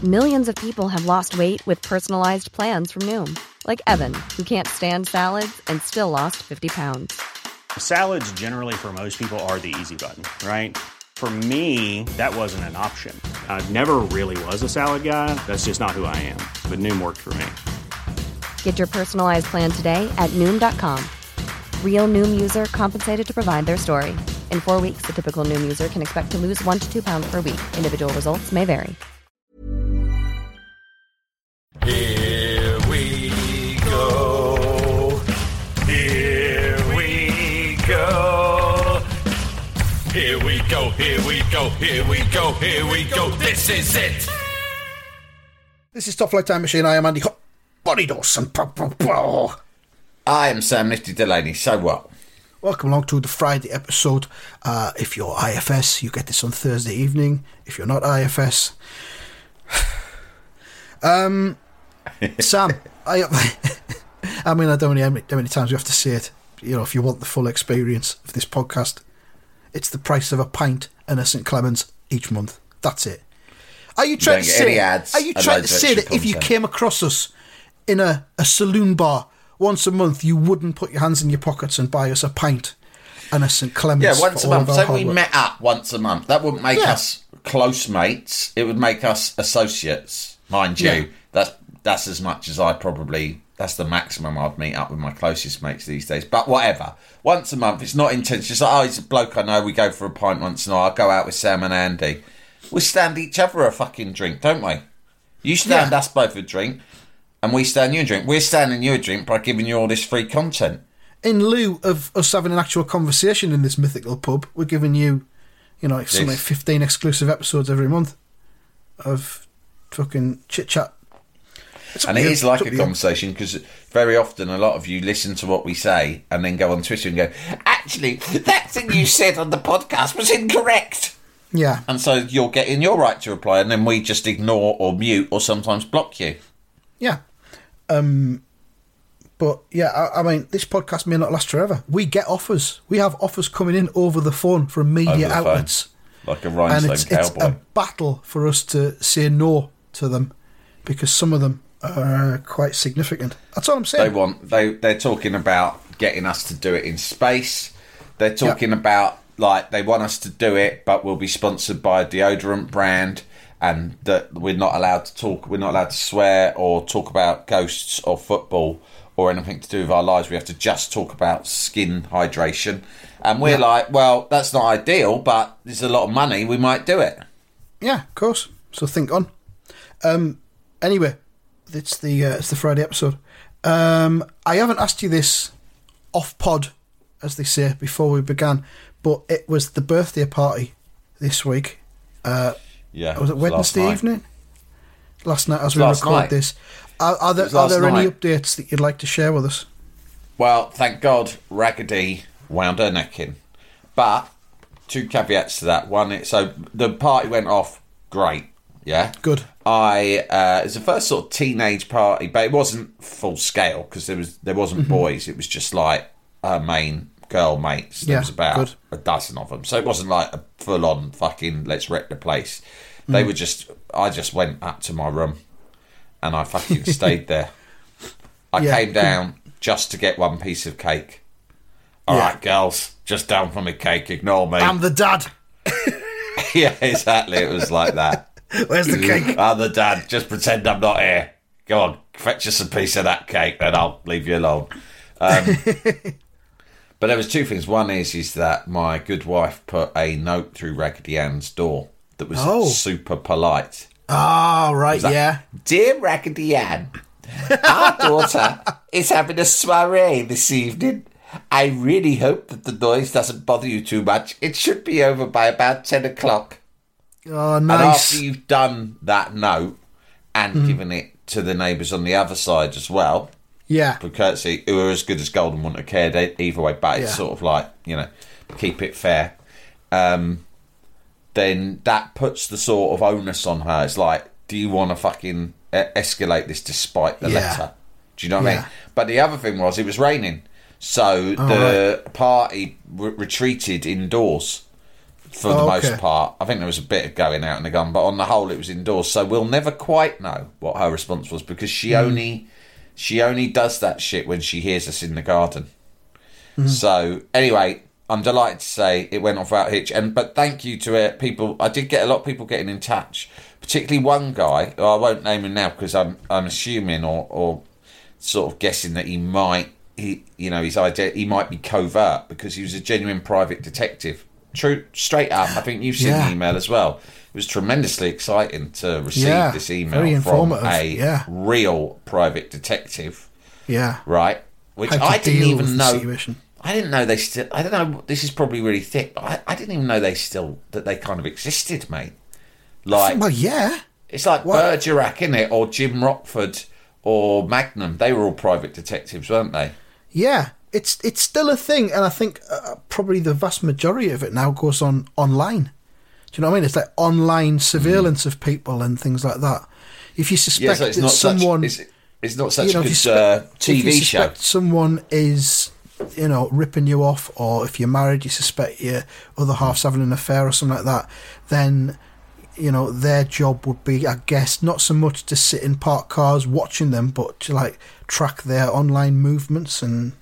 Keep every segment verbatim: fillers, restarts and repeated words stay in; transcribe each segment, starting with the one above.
Millions of people have lost weight with personalized plans from Noom. Like Evan, who can't stand salads and still lost fifty pounds. Salads generally for most people are the easy button, right? For me, that wasn't an option. I never really was a salad guy. That's just not who I am. But Noom worked for me. Get your personalized plan today at Noom dot com. Real Noom user compensated to provide their story. In four weeks, the typical Noom user can expect to lose one to two pounds per week. Individual results may vary. Here we go. Here we go. Here we go. Here we go. Here we go. Here we go. This is it. This is Top Flight Time Machine. I am Andy Ho- Body Dawson. I am Sam Nifty Delaney. So what? Welcome along to the Friday episode. Uh, if you're I F S, you get this on Thursday evening. If you're not I F S, um, Sam, I, I mean, I don't know how many, how many times we have to say it. You know, if you want the full experience of this podcast, it's the price of a pint and a Saint Clements each month. That's it. Are you trying to say? Are you trying to say that if you came across us in a, a saloon bar once a month, you wouldn't put your hands in your pockets and buy us a pint and a Saint Clements? Yeah, once a month. So we met up once a month. That wouldn't make yeah. us close mates. It would make us associates, mind you. Yeah. That's that's as much as I probably. That's the maximum I'd meet up with my closest mates these days. But whatever. Once a month. It's not intense. Just like, oh, he's a bloke I know. We go for a pint once in a while. I'll go out with Sam and Andy. We stand each other a fucking drink, don't we? You stand yeah. us both a drink. And we stand you a drink. We're standing you a drink by giving you all this free content. In lieu of us having an actual conversation in this mythical pub, we're giving you, you know, like something like fifteen exclusive episodes every month of fucking chit-chat. And it is like a conversation, because very often a lot of you listen to what we say and then go on Twitter and go, actually, that thing you said on the podcast was incorrect. Yeah. And so you're getting your right to reply, and then we just ignore or mute or sometimes block you. Yeah. Um, but yeah, I, I mean, this podcast may not last forever. We get offers. We have offers coming in over the phone from media outlets. Phone. Like a rhinestone and it's, cowboy. It's a battle for us to say no to them, because some of them are quite significant. That's all I'm saying. They want. They they're talking about getting us to do it in space. They're talking yeah. about like they want us to do it, but we'll be sponsored by a deodorant brand. And that we're not allowed to talk, we're not allowed to swear or talk about ghosts or football or anything to do with our lives. We have to just talk about skin hydration. And we're yeah. like, well, that's not ideal, but there's a lot of money, we might do it. Yeah, of course. So think on. Um, anyway, it's the uh, it's the Friday episode. Um, I haven't asked you this off pod, as they say, before we began, but it was the birthday party this week. Uh, Yeah, was it Wednesday last evening? Last night, as we record night. this. Are, are there, are there any updates that you'd like to share with us? Well, thank God Raggedy wound her neck in. But two caveats to that. One, it, so the party went off great. Yeah, good. I uh, it was the first sort of teenage party, but it wasn't full scale because there was there wasn't mm-hmm. boys. It was just like her main girl mates. There yeah, was about good. a dozen of them, so it wasn't like a full on fucking let's wreck the place. They mm. were just. I just went up to my room, and I fucking stayed there. I yeah. came down just to get one piece of cake. All yeah. right, girls, just down from the cake. Ignore me. I'm the dad. Yeah, exactly. It was like that. Where's the cake? I'm the dad. Just pretend I'm not here. Go on, fetch us a piece of that cake, then I'll leave you alone. Um, but there was two things. One is is that my good wife put a note through Raggedy Ann's door that was oh. super polite. Ah, oh, right, like, yeah. Dear Raggedy Ann, our daughter is having a soiree this evening. I really hope that the noise doesn't bother you too much. It should be over by about ten o'clock. Oh, nice. And after you've done that note and mm. given it to the neighbours on the other side as well, yeah, for courtesy, who are as good as gold and wouldn't have cared either way, but it's yeah. sort of like, you know, keep it fair. Um, then that puts the sort of onus on her. It's like, do you want to fucking escalate this despite the yeah. letter? Do you know what yeah. I mean? But the other thing was, it was raining. So oh, the right. party re- retreated indoors for Oh, the okay. most part. I think there was a bit of going out in the gun, but on the whole, it was indoors. So we'll never quite know what her response was because she Mm. only she only does that shit when she hears us in the garden. Mm. So anyway, I'm delighted to say it went off without a hitch. And but thank you to it, people. I did get a lot of people getting in touch, particularly one guy. Who I won't name him now because I'm I'm assuming or or sort of guessing that he might he you know his idea he might be covert because he was a genuine private detective. True, straight up. I think you've seen Yeah. the email as well. It was tremendously exciting to receive Yeah, this email very from informative, a yeah. real private detective, Yeah. right? Which How to I didn't deal even with the know. situation. I didn't know they still. I don't know. This is probably really thick, but I, I didn't even know they still that they kind of existed, mate. Like, Well, yeah. it's like what- Bergerac, innit, or Jim Rockford, or Magnum. They were all private detectives, weren't they? Yeah, it's it's still a thing, and I think uh, probably the vast majority of it now goes on online. Do you know what I mean? It's like online surveillance of people and things like that. If you suspect Yeah, so it's that not someone, such. It's, it's not such you know, a if you good spe- uh, T if V you show. suspect someone is, you know, ripping you off, or if you're married, you suspect your other half's having an affair or something like that, then, you know, their job would be, I guess, not so much to sit in parked cars watching them, but to like track their online movements and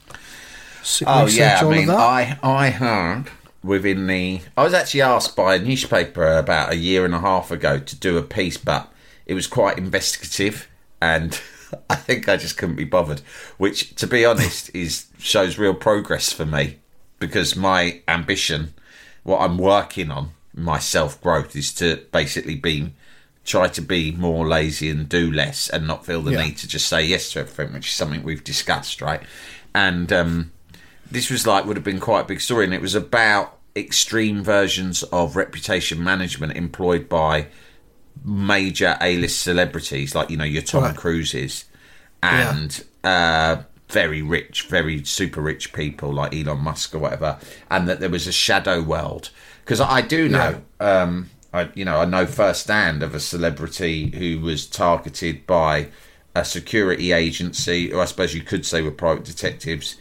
s- Oh research yeah, I all mean, of that. I I heard within the. I was actually asked by a newspaper about a year and a half ago to do a piece, but it was quite investigative, and I think I just couldn't be bothered. Which, to be honest, is shows real progress for me because my ambition, what I'm working on, my self growth, is to basically be try to be more lazy and do less, and not feel the Yeah. need to just say yes to everything, which is something we've discussed, right? And um, this was like would have been quite a big story, and it was about extreme versions of reputation management employed by major A-list celebrities, like, you know, your Tom Right. Cruises and uh, very rich, very super rich people like Elon Musk or whatever, and that there was a shadow world. Because I do know, um, I you know, I know firsthand of a celebrity who was targeted by a security agency, or I suppose you could say were private detectives,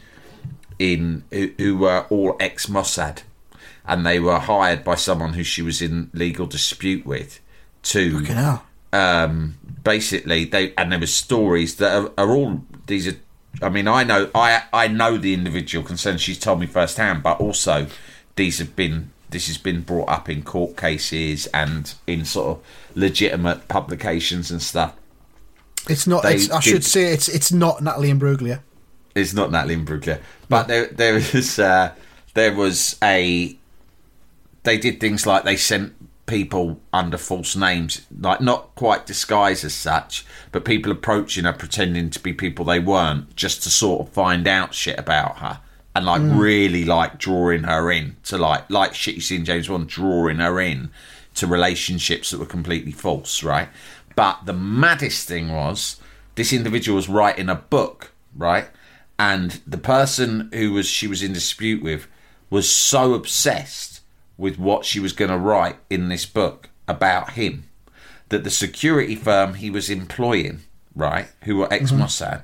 in who, who were all ex-Mossad, and they were hired by someone who she was in legal dispute with to Fucking hell. um, basically they and there were stories that are, are all these are. I mean, I know I I know the individual concerned. She's told me firsthand, but also these have been this has been brought up in court cases and in sort of legitimate publications and stuff. It's not. They It's, I did- should say it's it's not Natalie Imbruglia. It's not Natalie Imbruglia, but there there was uh, there was a. They did things like they sent people under false names, like not quite disguised as such, but people approaching her pretending to be people they weren't, just to sort of find out shit about her and like really like drawing her in to like like shit you see in James Bond, drawing her in to relationships that were completely false, right? But the maddest thing was this individual was writing a book, right? And the person who was she was in dispute with was so obsessed with what she was going to write in this book about him that the security firm he was employing, right, who were ex-Mossad,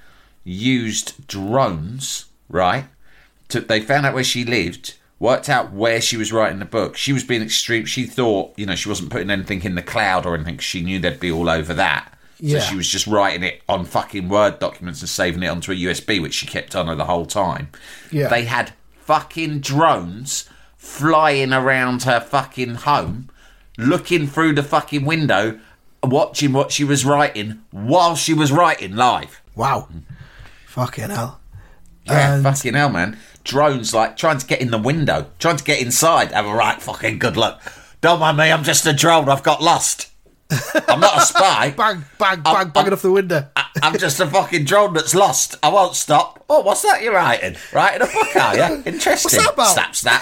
used drones, right, to, they found out where she lived, worked out where she was writing the book. She was being extreme. She thought, you know, she wasn't putting anything in the cloud or anything. She knew they'd be all over that. Yeah. So she was just writing it on fucking Word documents and saving it onto a U S B, which she kept on her the whole time. Yeah. They had fucking drones flying around her fucking home, looking through the fucking window, watching what she was writing while she was writing live. Wow. Fucking hell. Yeah, And- fucking hell, man. Drones, like, trying to get in the window, trying to get inside. Have a right fucking good look. Don't mind me, I'm just a drone. I've got lost. I'm not a spy. Bang, bang, bang, I'm- banging I'm- off the window. I- I'm just a fucking drone that's lost. I won't stop. Oh, what's that you're writing? Writing a book, are you? Interesting. What's that about? Snap, snap.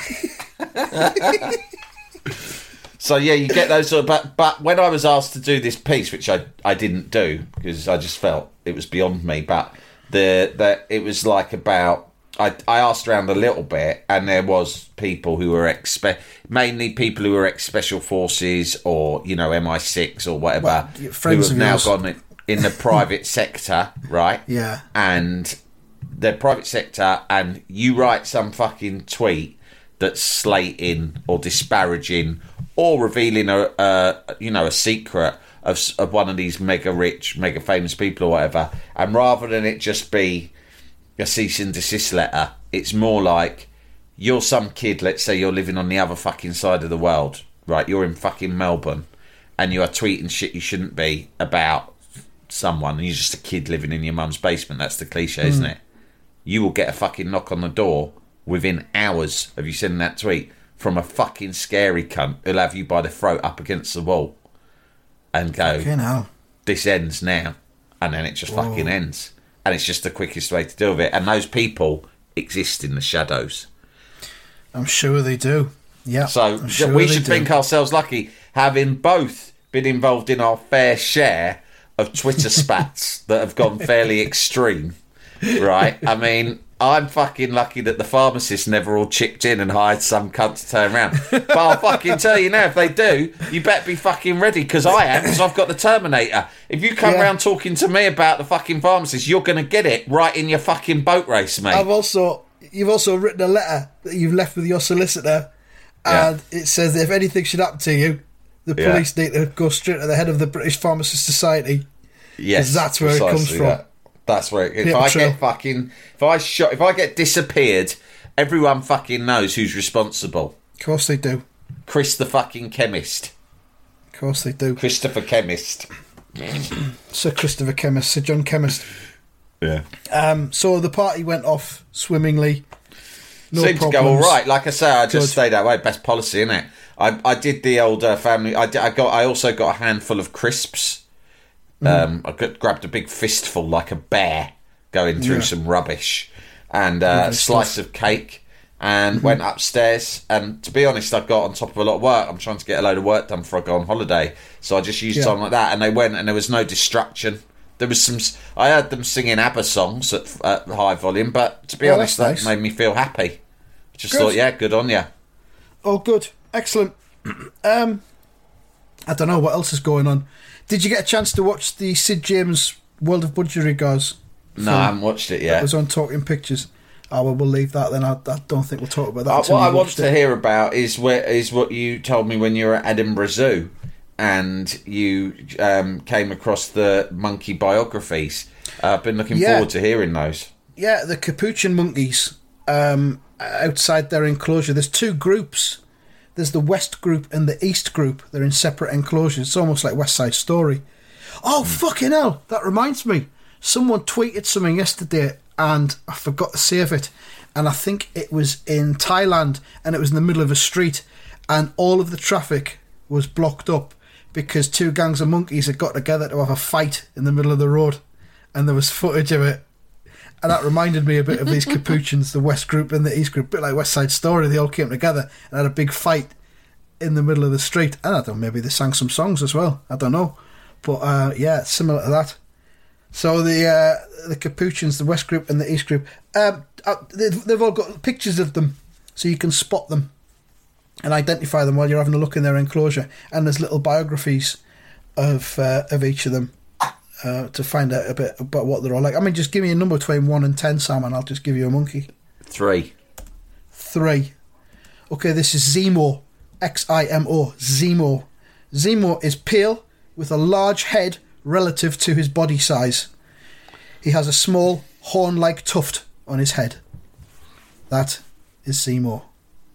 So yeah, you get those sort of, but but when I was asked to do this piece, which I, I didn't do because I just felt it was beyond me, but the the it was like about I I asked around a little bit, and there was people who were ex mainly people who were ex special forces or, you know, M I six or whatever, Well, who friends have of now yours. gone in, in the private sector, right? Yeah. And they're private sector, and you write some fucking tweet that's slating or disparaging or revealing a, a you know, a secret of, of one of these mega rich, mega famous people or whatever, and rather than it just be a cease and desist letter, it's more like you're some kid, let's say you're living on the other fucking side of the world, right? You're in fucking Melbourne, and you are tweeting shit you shouldn't be about someone, and you're just a kid living in your mum's basement. That's the cliche, mm. isn't it? You will get a fucking knock on the door within hours of you sending that tweet from a fucking scary cunt who'll have you by the throat up against the wall and go, fucking hell, this ends now. And then it just Whoa. fucking ends. And it's just the quickest way to deal with it. And those people exist in the shadows. I'm sure they do. Yeah. So sure we they should do. think ourselves lucky having both been involved in our fair share of Twitter spats that have gone fairly extreme, right? I mean, I'm fucking lucky that the pharmacists never all chipped in and hired some cunt to turn around. But I'll fucking tell you now, if they do, you better be fucking ready, because I am, because I've got the Terminator. If you come Yeah. around talking to me about the fucking pharmacist, you're going to get it right in your fucking boat race, mate. I've also, you've also written a letter that you've left with your solicitor, and Yeah. it says that if anything should happen to you, the Yeah. police need to go straight to the head of the British Pharmacist Society. Yes, 'Cause that's where it comes precisely from. that. That's where it, if Yeah, I true. get fucking if I shot if I get disappeared, everyone fucking knows who's responsible. Of course they do. Chris the fucking chemist. Of course they do. Christopher Chemist. Sir Christopher Chemist, Sir John Chemist. Yeah. Um, so the party went off swimmingly. No Seemed problems. to go all right. Like I say, I just Good. stayed that way. Best policy, innit? I I did the old uh, family. I did, I got. I also got a handful of crisps. Um, I got, grabbed a big fistful like a bear, going through Yeah. some rubbish, and uh, a Lovely slice stuff. of cake, and went upstairs. And to be honest, I got on top of a lot of work. I'm trying to get a load of work done before I go on holiday, so I just used Yeah. time like that. And they went, and there was no distraction. There was some. I heard them singing ABBA songs at, at high volume, but to be Oh, honest, that that's nice. made me feel happy. Just Good. thought, yeah, good on you. Oh, good. Excellent. Um, I don't know what else is going on. Did you get a chance to watch the Sid James World of Budgerigars? No, I haven't watched it It yet. was on Talking Pictures. Oh, well, we'll leave that then. I, I don't think we'll talk about that. Uh, until what I you want watched to it. hear about is where is what you told me when you were at Edinburgh Zoo, and you um, came across the monkey biographies. Uh, I've been looking Yeah. forward to hearing those. Yeah, the capuchin monkeys um, outside their enclosure. There's two groups. There's the West group and the East group. They're in separate enclosures. It's almost like West Side Story. Oh, fucking hell. That reminds me. Someone tweeted something yesterday and I forgot to save it. And I think it was in Thailand and it was in the middle of a street and all of the traffic was blocked up because two gangs of monkeys had got together to have a fight in the middle of the road. And there was footage of it. And that reminded me a bit of these capuchins, the West group and the East group, a bit like West Side Story. They all came together and had a big fight in the middle of the street. And I don't know, maybe they sang some songs as well. I don't know. But uh, yeah, similar to that. So the uh, the capuchins, the West group and the East group, um, uh, they've, they've all got pictures of them so you can spot them and identify them while you're having a look in their enclosure. And there's little biographies of uh, of each of them. Uh, to find out a bit about what they're all like. I mean, just give me a number between one and ten, Sam, and I'll just give you a monkey. Three. Three. Okay, this is Zemo. X I M O. Zemo. Zemo is pale with a large head relative to his body size. He has a small horn-like tuft on his head. That is Zemo.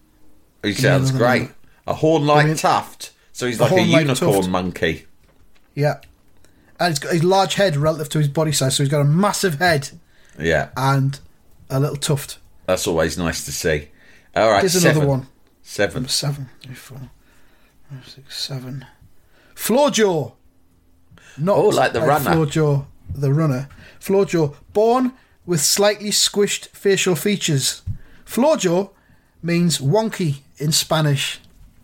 He me sounds another great. number. A horn-like Give me- tuft. So he's A like a horn-like unicorn tuft. monkey. Yeah. And he's got his large head relative to his body size, so he's got a massive head Yeah, and a little tuft. that's always nice to see. All right, Here's seven. another one. Seven. Number seven, three, four, five, six, seven. Floorjaw. Not Oh, like the runner. Floorjaw, the runner. Floorjaw, born with slightly squished facial features. Floorjaw means wonky in Spanish.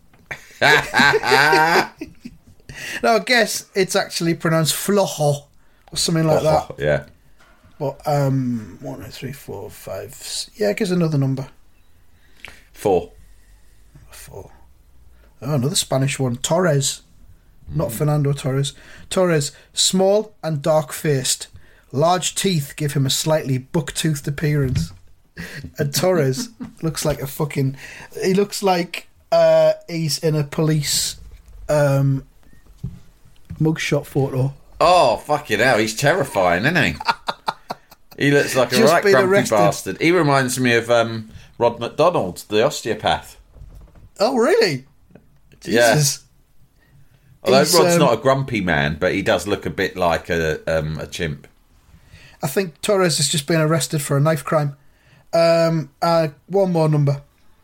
Now, I guess it's actually pronounced flojo or something like that. Oh, yeah. But um, one, two, three, four, five. s- Yeah, gives another number. Four. Four. Oh, another Spanish one. Torres. Not Fernando Torres. Torres, small and dark-faced. Large teeth give him a slightly buck-toothed appearance. And Torres looks like a fucking... He looks like uh, he's in a police um, mugshot photo. Oh, fucking hell, he's terrifying, isn't he? He looks like a Just right been grumpy arrested. bastard. He reminds me of um, Rod McDonald, the osteopath. Oh, really? Yeah. Jesus. Although He's, Rod's um, not a grumpy man, but he does look a bit like a um, a chimp. I think Torres has just been arrested for a knife crime. Um, uh, one more number.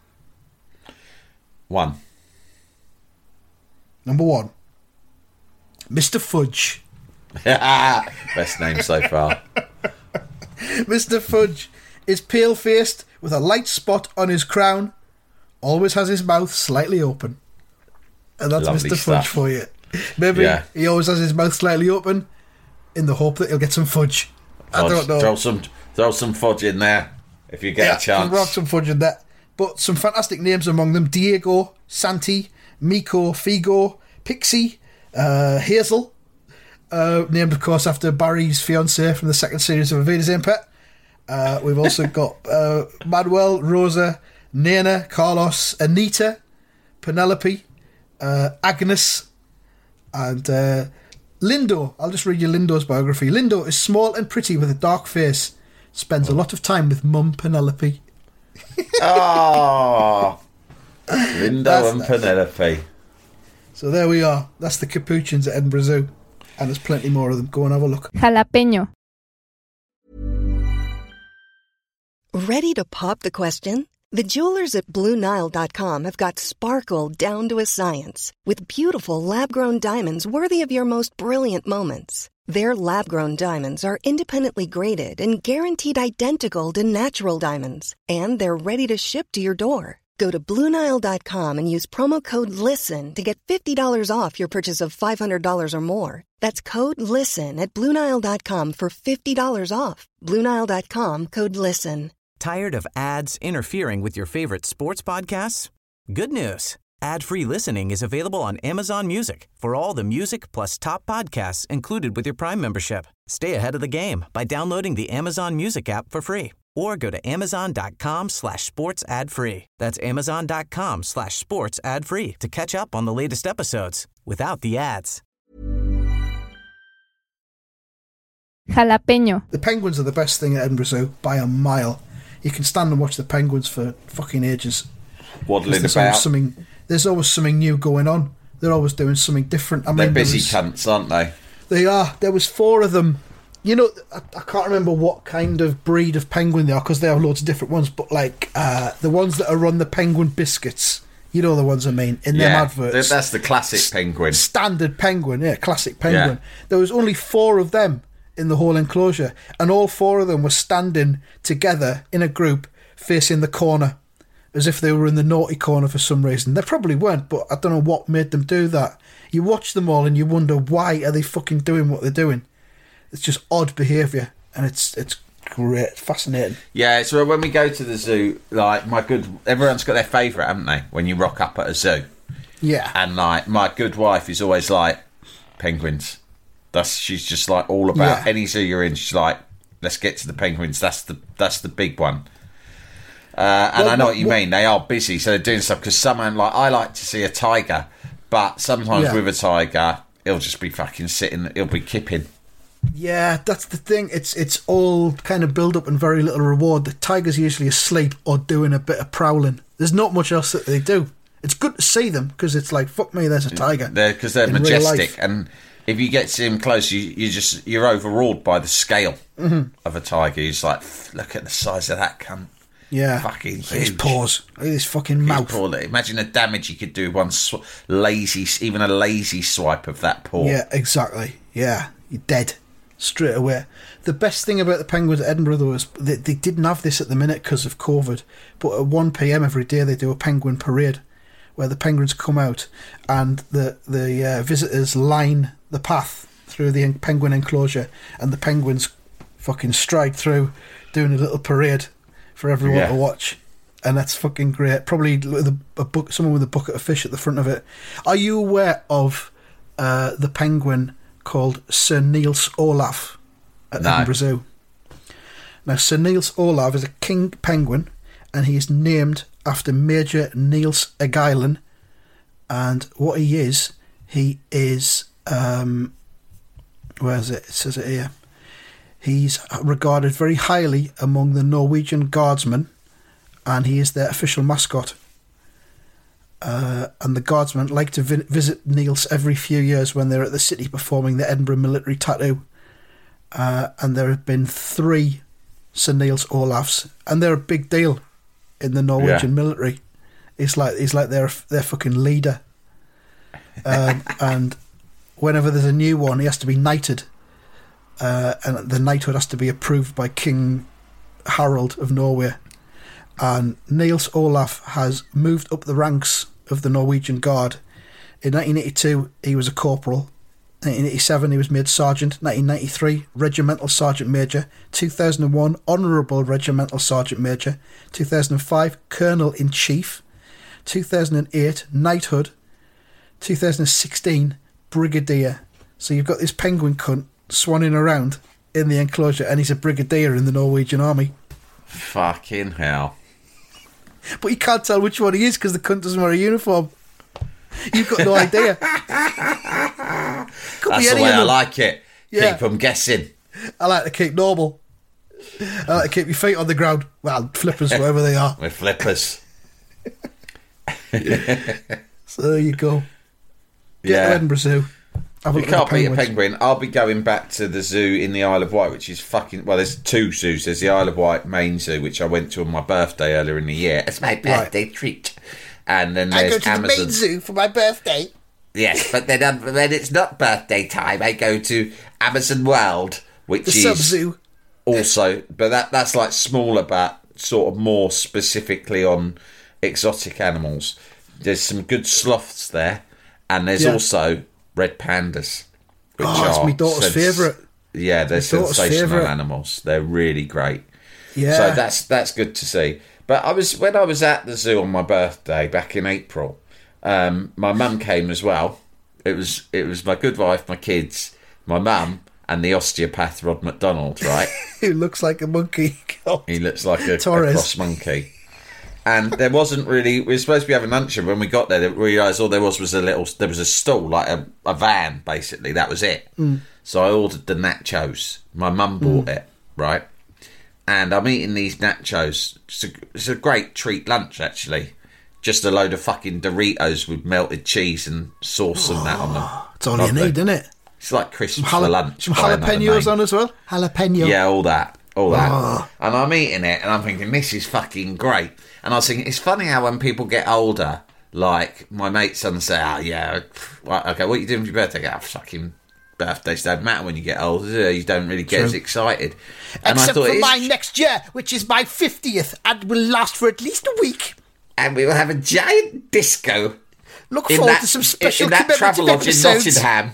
One. Number one. Mister Fudge. Best name so far. Mister Fudge is pale-faced with a light spot on his crown. Always has his mouth slightly open. And that's Lovely Mister stuff. Fudge for you. Maybe Yeah. he always has his mouth slightly open in the hope that he'll get some fudge. I Fudge. don't know. Throw some, throw some fudge in there if you get Yeah, a chance. rock some fudge in that. But some fantastic names among them: Diego, Santi, Miko, Figo, Pixie, uh, Hazel, uh, named of course after Barry's fiancée from the second series of Invader Zim Pet. Uh, we've also got uh, Manuel, Rosa, Nana, Carlos, Anita, Penelope, uh, Agnes, and uh, Lindo. I'll just read you Lindo's biography. Lindo is small and pretty with a dark face. Spends a lot of time with Mum Penelope. Oh, Lindo That's and nice. Penelope. So there we are. That's the Capuchins at Edinburgh Zoo. And there's plenty more of them. Go and have a look. Jalapeño. Ready to pop the question? The jewelers at Blue Nile dot com have got sparkle down to a science with beautiful lab-grown diamonds worthy of your most brilliant moments. Their lab-grown diamonds are independently graded and guaranteed identical to natural diamonds, and they're ready to ship to your door. Go to Blue Nile dot com and use promo code LISTEN to get fifty dollars off your purchase of five hundred dollars or more. That's code LISTEN at Blue Nile dot com for fifty dollars off. Blue Nile dot com, code LISTEN. Tired of ads interfering with your favorite sports podcasts? Good news. Ad-free listening is available on Amazon Music for all the music plus top podcasts included with your Prime membership. Stay ahead of the game by downloading the Amazon Music app for free or go to amazon.com slash sports ad free. That's amazon.com slash sports ad free to catch up on the latest episodes without the ads. Jalapeño. The penguins are the best thing at Edinburgh Zoo by a mile. You can stand and watch the penguins for fucking ages. Waddling There's about. always something. There's always something new going on. They're always doing something different. I mean, They're there busy was- cunts, aren't they? They are. There was four of them. You know, I, I can't remember what kind of breed of penguin they are because there are loads of different ones. But like uh, the ones that are on the penguin biscuits, you know the ones I mean in them Yeah, adverts. th- that's the classic penguin. Standard penguin, yeah, classic penguin. Yeah. There was only four of them in the whole enclosure, and all four of them were standing together in a group facing the corner, as if they were in the naughty corner for some reason. They probably weren't, but I don't know what made them do that. You watch them all and you wonder, why are they fucking doing what they're doing? It's just odd behaviour, and it's it's great, fascinating. Yeah, so when we go to the zoo, like my good, everyone's got their favourite, haven't they? When you rock up at a zoo, Yeah. and like my good wife is always like penguins. That's she's just like all about Yeah. any zoo you're in. She's like, let's get to the penguins. That's the that's the big one. Uh, and Well, I know what- what you what- mean. They are busy, so they're doing stuff. Because someone like I like to see a tiger, but sometimes Yeah. with a tiger, he'll just be fucking sitting. He'll be kipping. Yeah, that's the thing. It's it's all kind of build up and very little reward. The tiger's usually asleep or doing a bit of prowling. There's not much else that they do. It's good to see them because it's like, fuck me, there's a tiger. They're because they're in real majestic, life. and if you get to him close, you you just you're overawed by the scale Mm-hmm. of a tiger. You're just like, look at the size of that cunt. Yeah, Fucking Look at his huge. paws. Look at his fucking His mouth. paw, imagine the damage he could do with one sw- lazy, even a lazy swipe of that paw. Yeah, exactly. Yeah, you're dead straight away. The best thing about the penguins at Edinburgh though is they, they didn't have this at the minute because of COVID, but at one p.m. every day they do a penguin parade where the penguins come out and the the uh, visitors line the path through the en- penguin enclosure, and the penguins fucking stride through doing a little parade for everyone Yeah. to watch. And that's fucking great. Probably with a, a book, someone with a bucket of fish at the front of it. Are you aware of uh, the penguin called Sir Niels Olaf at No. Edinburgh Zoo? Now, Sir Niels Olav is a king penguin, and he is named after Major Niels Egailen. And what he is, he is, um, where is it? It says it here. He's regarded very highly among the Norwegian guardsmen, and he is their official mascot. Uh, and the guardsmen like to vi- visit Niels every few years when they're at the city performing the Edinburgh military tattoo. Uh, and there have been three Sir Niels Olafs, and they're a big deal in the Norwegian yeah. military. It's like he's like their their fucking leader. Um, and whenever there's a new one, he has to be knighted, uh, and the knighthood has to be approved by King Harald of Norway. And Niels Olaf has moved up the ranks of the Norwegian Guard. In nineteen eighty-two, he was a corporal. nineteen eighty-seven, he was made sergeant. nineteen ninety-three, regimental sergeant major. two thousand one, honourable regimental sergeant major. two thousand five, colonel in chief. two thousand eight, knighthood. two thousand sixteen, brigadier. So you've got this penguin cunt swanning around in the enclosure, and he's a brigadier in the Norwegian army. Fucking hell. But you can't tell which one he is because the cunt doesn't wear a uniform. You've got no idea. Could That's be the any way of I them. like it. Yeah. Keep them guessing. I like to keep normal. I like to keep your feet on the ground. Well, flippers, wherever they are. With flippers. So there you go. Get Yeah. to Edinburgh Zoo. Have a You look at can't the beat a penguins. penguin. I'll be going back to the zoo in the Isle of Wight, which is fucking... Well, there's two zoos. There's the Isle of Wight main zoo, which I went to on my birthday earlier in the year. It's my birthday treat. And then I there's go to Amazon. the main zoo for my birthday. Yes, but then um, when it's not birthday time, I go to Amazon World, which The is sub-zoo. also... But that that's like smaller, but sort of more specifically on exotic animals. There's some good sloths there, and there's Yeah. also red pandas. Which Oh, it's are my daughter's sens- favourite. Yeah, they're My daughter's sensational favourite. animals. They're really great. Yeah. So that's that's good to see. But I was when I was at the zoo on my birthday back in April, um, my mum came as well. It was it was my good wife, my kids, my mum, and the osteopath Rod McDonald, right? Who looks like a monkey. God. He looks like a, a Torres. cross monkey. And there wasn't really... We were supposed to be having lunch, and when we got there, we realised all there was was a little... There was a stall, like a, a van, basically. That was it. Mm. So I ordered the nachos. My mum bought Mm. it, right? And I'm eating these nachos. It's a, it's a great treat lunch, actually. Just a load of fucking Doritos with melted cheese and sauce and that on them. It's all Lovely. you need, isn't it? It's like crisps Jala- for lunch. some by another jalapenos name. on as well. Jalapeno. Yeah, all that. All that. Oh. And I'm eating it and I'm thinking, this is fucking great. And I was thinking, it's funny how when people get older, like my mate's son say, oh, yeah, well, okay, what are you doing for your birthday? I go, oh, fucking birthdays don't matter when you get older. You don't really get True. as excited. And Except I thought, for it's mine tr- next year, which is my fiftieth, and will last for at least a week. And we will have a giant disco. Look in forward that, to some special in that commemorative Travelodge in episodes. Nottingham.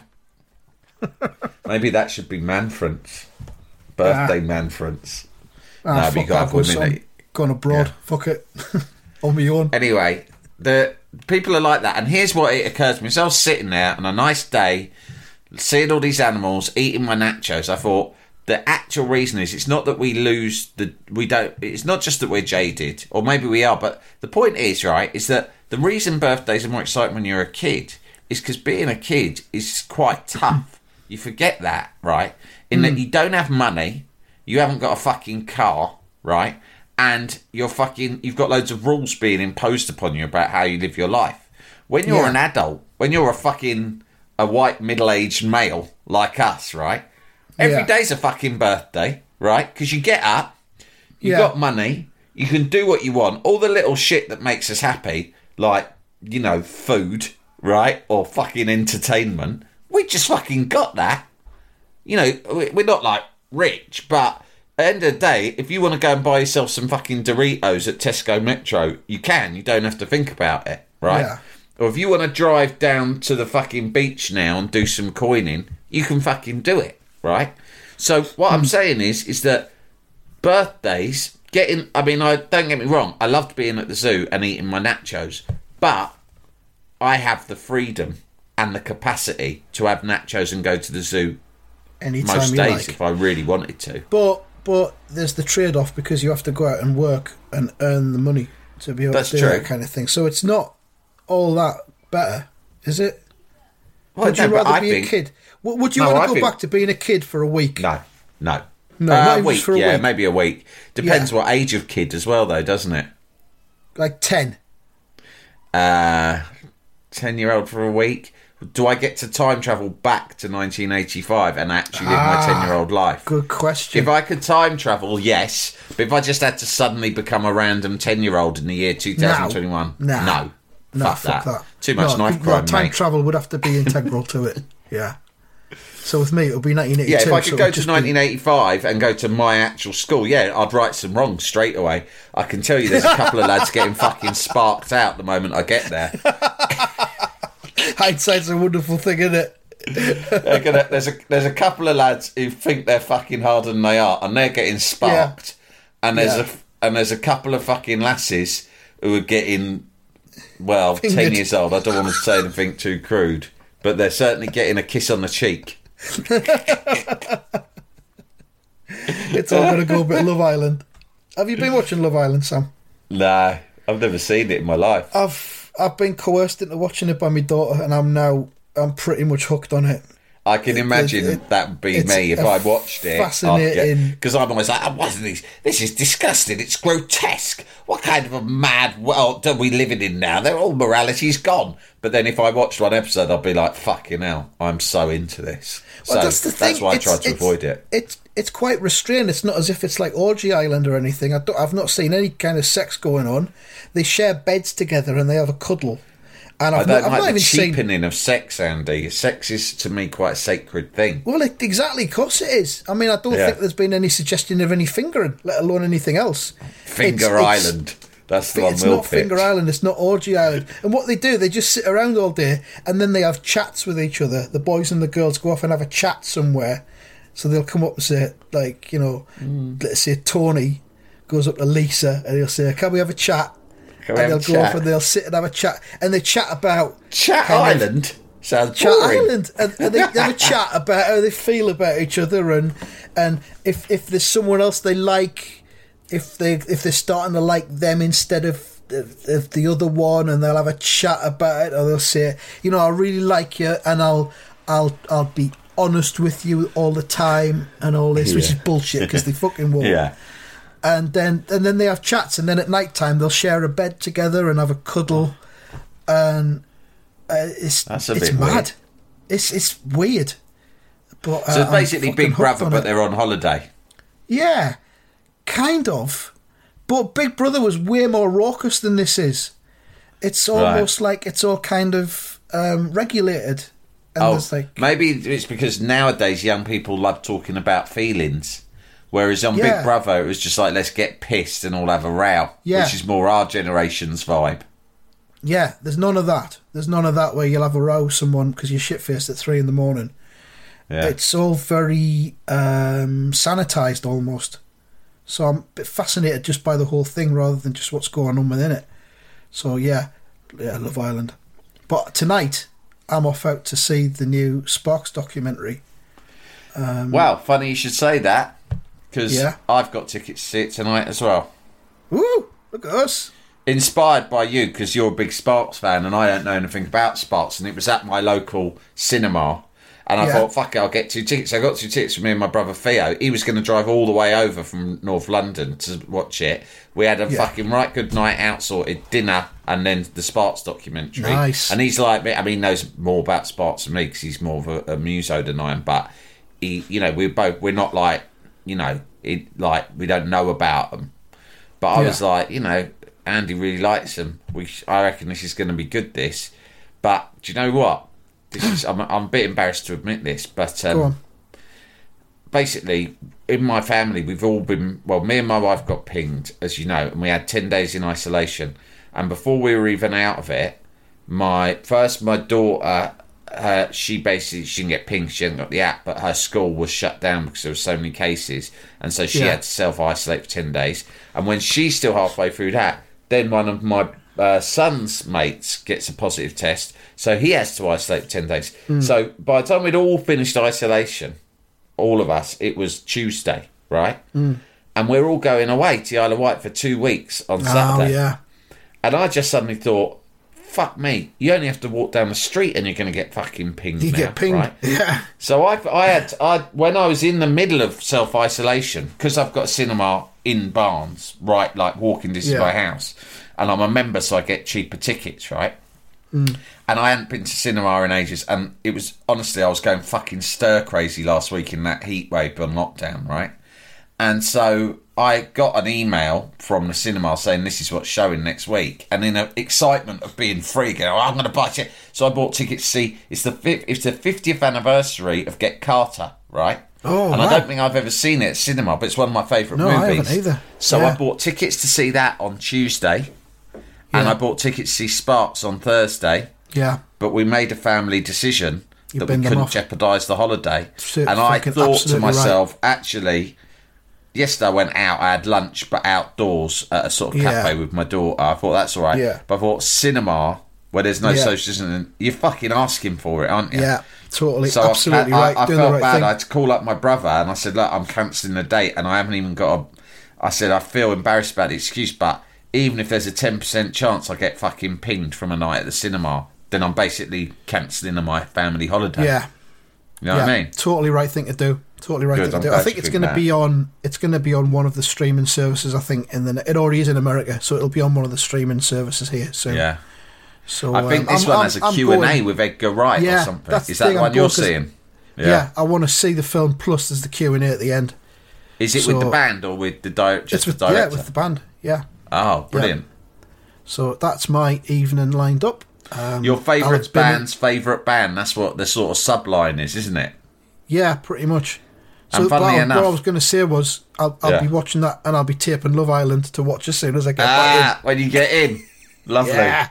Maybe that should be Manfrance. Birthday Manfrance. Ah, No, but you fuck got to that, have go women some- that- Going abroad. Yeah. Fuck it. On my own. Anyway, the people are like that, and here's what it occurred to me: so I was sitting there on a nice day, seeing all these animals, eating my nachos. I thought the actual reason is it's not that we lose the we don't. It's not just that we're jaded, or maybe we are, but the point is right is that the reason birthdays are more exciting when you're a kid is because being a kid is quite tough. You forget that, right? In that you don't have money, you haven't got a fucking car, right? And you're fucking, you've got loads of rules being imposed upon you about how you live your life. When you're Yeah. an adult, when you're a fucking, a white middle-aged male like us, right? Every Yeah. day's a fucking birthday, right? Because you get up, you've Yeah. got money, you can do what you want. All the little shit that makes us happy, like, you know, food, right? Or fucking entertainment. We just fucking got that. You know, we- we're not like rich, but at the end of the day, if you want to go and buy yourself some fucking Doritos at Tesco Metro, you can. You don't have to think about it, right? Yeah. Or if you want to drive down to the fucking beach now and do some coining, you can fucking do it, right? So what I'm saying is, is that birthdays, getting, I mean, I don't get me wrong, I loved being at the zoo and eating my nachos, but I have the freedom and the capacity to have nachos and go to the zoo Anytime most you days like. if I really wanted to. But but there's the trade-off because you have to go out and work and earn the money to be able That's to do true. that kind of thing. So it's not all that better, is it? Well, Would no, you but rather I be think- a kid? W- Would you No, want I to go think- back to being a kid for a week? No, no. No, uh, not a even week, just for a yeah, week. maybe a week. Depends Yeah. what age of kid as well, though, doesn't it? Like ten. Uh, ten-year-old for a week. Do I get to time travel back to nineteen eighty-five and actually live my ten-year-old life? Good question. If I could time travel, yes. But if I just had to suddenly become a random ten-year-old in the year two thousand twenty-one, No. Nah. no. No, fuck, fuck that. that. Too much no, knife no, crime, time mate. travel would have to be integral to it. Yeah. So with me, it'll be nineteen eighty-two. Yeah, if I so could it'll go to just be- nineteen eighty-five and go to my actual school, yeah, I'd right some wrongs straight away. I can tell you there's a couple of lads getting fucking sparked out the moment I get there. Hindsight's a wonderful thing, isn't it? They're gonna, there's, a, there's a couple of lads who think they're fucking harder than they are, and they're getting sparked. And there's Yeah. a and there's a couple of fucking lasses who are getting, well, ten Fingered. years old. I don't want to say anything too crude, but they're certainly getting a kiss on the cheek. It's all going to go a bit Love Island. Have you been watching Love Island, Sam? Nah, I've never seen it in my life. I've I've been coerced into watching it by my daughter, and I'm now I'm pretty much hooked on it. I can imagine it- it- that would be it's me if a I watched it. fascinating- Because I'm always like, oh, what's this? This is disgusting. It's grotesque. What kind of a mad world are we living in now? They're all morality's gone. But then if I watched one episode, I'd be like, fucking hell, I'm so into this. Well, so that's the thing. why I It's- tried to it's- avoid it. It's it's quite restrained. It's not as if it's like Orgy Island or anything. I don't, I've not seen any kind of sex going on. They share beds together and they have a cuddle. And I I've don't not, I've like not the even seen. cheapening of sex, Andy. Sex is, to me, quite a sacred thing. Well, it, exactly, of course it is. I mean, I don't Yeah. think there's been any suggestion of any fingering, let alone anything else. Finger It's- it's- Island. That's the one It's we'll not pitch. Finger Island, it's not Orgy Island. And what they do, they just sit around all day and then they have chats with each other. The boys and the girls go off and have a chat somewhere. So they'll come up and say, like, you know, Mm. let's say Tony goes up to Lisa and he'll say, can we have a chat? Can we and have they'll a go chat? off and they'll sit and have a chat. And they chat about... Chat kind of- Island? Sounds Chat boring. Island, and, and they have a chat about how they feel about each other, and and if if there's someone else they like, if they if they're starting to like them instead of of, of the other one, and they'll have a chat about it, or they'll say, you know, I really like you, and I'll I'll I'll be honest with you all the time, and all this, which is Yeah. bullshit because they fucking won't. Yeah. And then and then they have chats, and then at night time they'll share a bed together and have a cuddle, and uh, it's That's a it's bit mad. weird. It's it's weird. But, uh, So it's I'm basically fucking Big hooked Brother, on but it. they're on holiday. Yeah, kind of. But Big Brother was way more raucous than this is. It's almost like it's all kind of um, regulated. And Oh, there's like, maybe it's because nowadays young people love talking about feelings. Whereas on Yeah. Big Brother, it was just like, let's get pissed and all have a row. Yeah. Which is more our generation's vibe. yeah, there's none of that. There's none of that where you'll have a row with someone because you're shit-faced at three in the morning. Yeah. It's all very um, sanitised almost. So I'm a bit fascinated just by the whole thing rather than just what's going on within it. So yeah, yeah, Love Island. But tonight, I'm off out to see the new Sparks documentary. Um, Well, funny you should say that, because Yeah. I've got tickets to see it tonight as well. Woo! Look at us. Inspired by you, because you're a big Sparks fan, and I don't know anything about Sparks, and it was at my local cinema. And I Yeah. thought, fuck it, I'll get two tickets. I got two tickets for me and my brother Theo. He was going to drive all the way over from North London to watch it. We had a Yeah. fucking right good night out, sorted, dinner, and then the Sparks documentary. Nice. And he's like me. I mean, he knows more about Sparks than me because he's more of a, a muso than I am. But he, you know, we're both we're not like, you know, it, like we don't know about them. But I Yeah. was like, you know, Andy really likes them. We, I reckon this is going to be good. This, but do you know what? This is, I'm, I'm a bit embarrassed to admit this, but Go um, on. basically, in my family, we've all been, well, me and my wife got pinged, as you know, and we had ten days in isolation. And before we were even out of it, my first, my daughter, uh, she basically, she didn't get pinged, she hadn't got the app, but her school was shut down because there were so many cases. And so she Yeah. had to self-isolate for ten days. And when she's still halfway through that, then one of my uh, son's mates gets a positive test. So he has to isolate for ten days. So by the time we'd all finished isolation, all of us, it was Tuesday. right? Mm. And we're all going away to the Isle of Wight for two weeks on Saturday. Oh, yeah. And I just suddenly thought, fuck me, you only have to walk down the street and you're going to get fucking pinged You now, get pinged, right? yeah. So I, I had, I when I was in the middle of self-isolation, because I've got a cinema in Barnes, right, like walking distance Yeah. to my house, and I'm a member, so I get cheaper tickets, right? Mm. And I hadn't been to cinema in ages, and it was, honestly, I was going fucking stir-crazy last week in that heat wave on lockdown, right? And so I got an email from the cinema saying this is what's showing next week, and in the excitement of being free, going, oh, I'm going to buy it. So I bought tickets to see it's the fifth, it's the fiftieth anniversary of Get Carter, right? Oh, and wow. I don't think I've ever seen it at cinema, but it's one of my favourite no, movies. I haven't either. So yeah. I bought tickets to see that on Tuesday, and Yeah. I bought tickets to see Sparks on Thursday. Yeah. But we made a family decision You that we binned them couldn't off. jeopardise the holiday. So and I fucking thought to absolutely myself, right. actually, yesterday I went out, I had lunch, but outdoors at a sort of Yeah. cafe with my daughter. I thought, that's all right. Yeah. But I thought, cinema, where there's no Yeah. social distancing, you're fucking asking for it, aren't you? Yeah, totally. So absolutely I, right. I, I Doing felt the right bad. thing. I had to call up my brother and I said, look, I'm cancelling the date and I haven't even got a... I said, I feel embarrassed about the excuse, but even if there's a ten percent chance I get fucking pinged from a night at the cinema, then I'm basically cancelling my family holiday. Yeah. You know yeah. what I mean? Totally right thing to do. Totally right Good, thing I'm to do. glad I think you it's think going to that. be on. It's going to be on one of the streaming services. I think in the. It already is in America, so it'll be on one of the streaming services here. So Yeah. So I think um, this I'm, one I'm, has a I'm Q and A going- with Edgar Wright Yeah, or something. that's Is the that thing, the I'm one you're going 'cause- seeing? Yeah. I want to see the film plus there's the Q and A at the end. Is it with So- the band or with the di- just It's with the director? yeah with the band. Yeah. Oh, brilliant. So that's my evening lined up. Um, Your I'll favourite have been- band's favourite band. That's what the sort of subline is, isn't it? Yeah, pretty much. So And funnily what, I- enough- what I was going to say was I'll, I'll Yeah. be watching that and I'll be taping Love Island to watch as soon as I get back Ah, when you get in. Lovely. in. Yeah.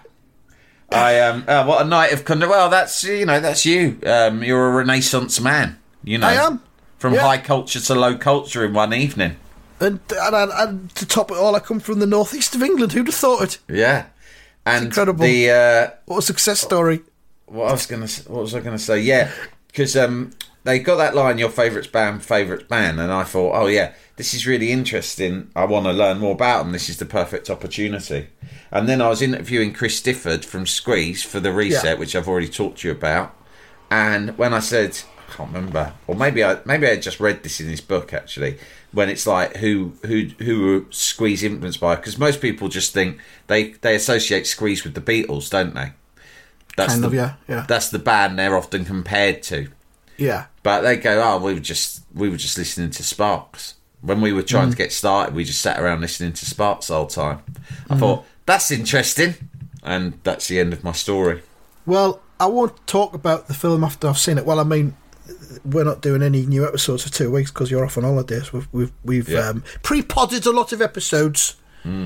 I um uh, what a night of con- well that's you know that's you um you're a renaissance man, you know. I am. From Yeah. high culture to low culture in one evening. And, and, and, and to top it all, I come from the northeast of England. Who'd have thought it? Yeah. And incredible. the uh What a success story. what I was going to what was I going to say? Yeah, cuz um they got that line, your favourites band, favourites band, and I thought, oh yeah, this is really interesting. I want to learn more about them. This is the perfect opportunity. And then I was interviewing Chris Difford from Squeeze for the reset, Yeah. which I've already talked to you about. And when I said, I can't remember, or maybe I maybe I just read this in his book actually. When it's like who who who were Squeeze influenced by? Because most people just think they they associate Squeeze with the Beatles, don't they? That's Kind the, of, yeah, yeah. That's the band they're often compared to. Yeah. But they go, oh, we were just we were just listening to Sparks. When we were trying Mm. to get started, we just sat around listening to Sparks the whole time. I Mm. thought, that's interesting. And that's the end of my story. Well, I won't talk about the film after I've seen it. Well, I mean, we're not doing any new episodes for two weeks because you're off on holidays. We've we've, we've Yeah. um, pre-podded a lot of episodes.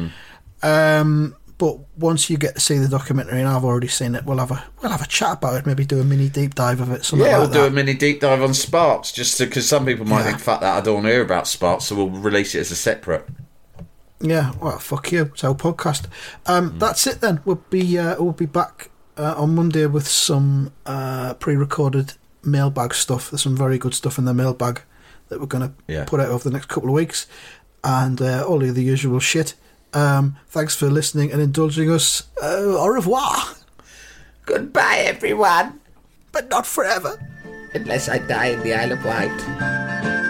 Um, but once you get to see the documentary, and I've already seen it, we'll have a we'll have a chat about it. Maybe do a mini deep dive of it. Something Yeah, like we'll do that. a mini deep dive on Sparks, just because some people might Yeah. think, fuck that, I don't want to hear about Sparks, so we'll release it as a separate. Yeah, well, fuck you. It's our podcast. Um, That's it then. We'll be uh, we'll be back uh, on Monday with some uh, pre-recorded mailbag stuff. There's some very good stuff in the mailbag that we're going to Yeah. put out over the next couple of weeks, and uh, all of the usual shit. Um, thanks for listening and indulging us. Uh, au revoir, Goodbye, everyone. but not forever. Unless I die in the Isle of Wight.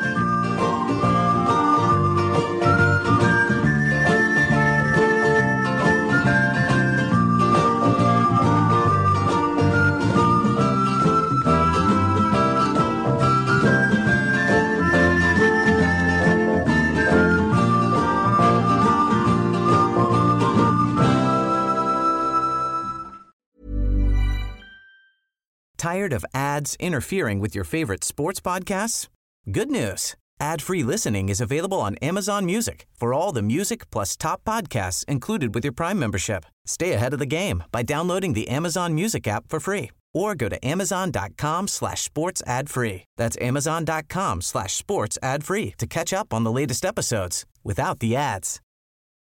Tired of ads interfering with your favorite sports podcasts? Good news. Ad-free listening is available on Amazon Music for all the music plus top podcasts included with your Prime membership. Stay ahead of the game by downloading the Amazon Music app for free or go to amazon.com slash sports ad free. That's amazon.com slash sports ad free to catch up on the latest episodes without the ads.